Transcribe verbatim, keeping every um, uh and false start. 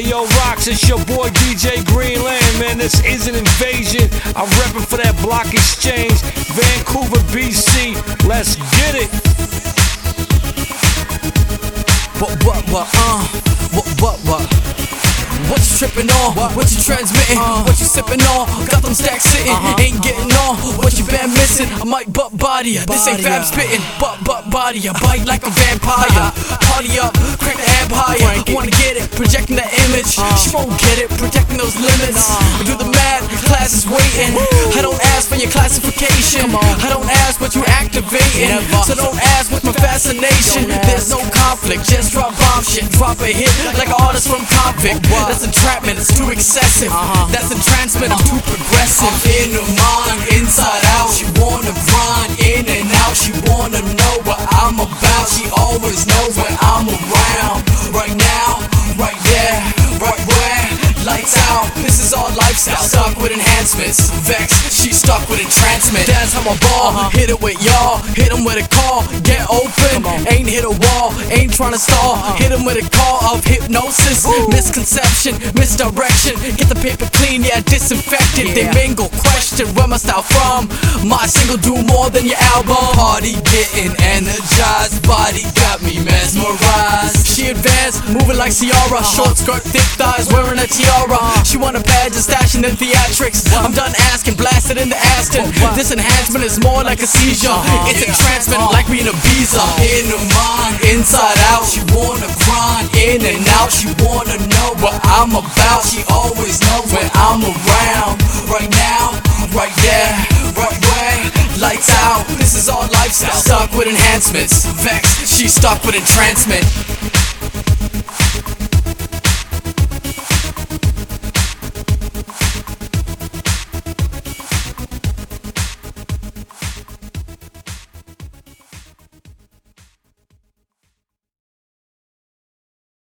yo, Rocks, it's your boy D J Greenland, man. This is an invasion. I'm repping for that Block Exchange, Vancouver, B C. Let's get it. What, what, what, uh, what, what, what? What you trippin' on? What, what you transmitting? Uh, what you sippin' on? Got them stacks sitting, uh-huh. Ain't getting on. What you been missing? I might butt body ya. This ain't fab spittin', butt butt body ya. Bite like a vampire. Party up, crank the amp higher. Wanna get it? Projecting the image. Uh, she won't get it. Protecting those limits. Uh, Do the math, class is waiting. I don't ask for your classification. I don't ask what you activating. So don't ask what's my fascination. There's no conflict. Just drop bomb shit. Drop a hit like an artist from Convict. That's entrapment, it's too excessive. uh-huh. That's entrancement, I'm too progressive. I'm in her mind, inside out. She wanna grind in and out. She wanna know what I'm about. She always knows when I'm around. Right now, right there, right where. Lights out, this is all lifestyle. Stuck with enhancements. Vex, she's stuck with entrancement. That's how I ball, uh-huh. Hit it with y'all. Hit him with a call, get open. Ain't hit a wall, ain't tryna stall. uh-huh. Hit him with a call of hypnosis. Ooh. Misconception, misdirection. Get the paper clean, yeah, disinfected. Yeah. They mingle, question where my style from. My single do more than your album. Party getting energized, body got me mesmerized. She advanced, moving like Ciara. Short skirt, thick thighs, wearing a tiara. She want a pageant, stashing in theatrics. I'm done asking, blasted in the Aston. This enhancement is more like a seizure. It's entrancement like me in a visa. In her mind, inside out. She wanna grind in and out. She wanna know what I'm about. She always knows when I'm around. Right now, right there, right where. Lights out, this is all lifestyle. Stuck with enhancements. Vex, she's stuck with entrancement.